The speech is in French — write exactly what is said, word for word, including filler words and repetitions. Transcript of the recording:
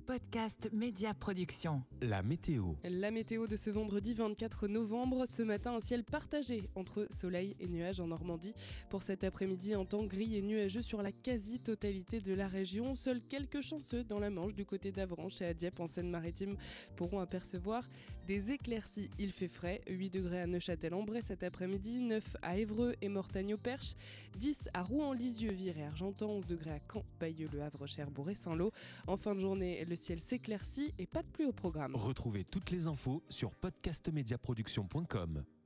Podcast Média Production. La météo. La météo de ce vendredi vingt-quatre novembre. Ce matin, un ciel partagé entre soleil et nuages en Normandie. Pour cet après-midi, un temps gris et nuageux sur la quasi-totalité de la région. Seuls quelques chanceux dans la Manche, du côté d'Avranches et à Dieppe en Seine-Maritime, pourront apercevoir des éclaircies. Il fait frais, huit degrés à Neuchâtel-en-Bray cet après-midi, neuf à Évreux et Mortagne-au-Perche, dix à Rouen-Lisieux, Vire et Argentan, onze degrés à Caen, Bayeux, Le Havre, Cherbourg et Saint-Lô. En fin de journée, le ciel s'éclaircit et pas de pluie au programme. Retrouvez toutes les infos sur podcast média production point com.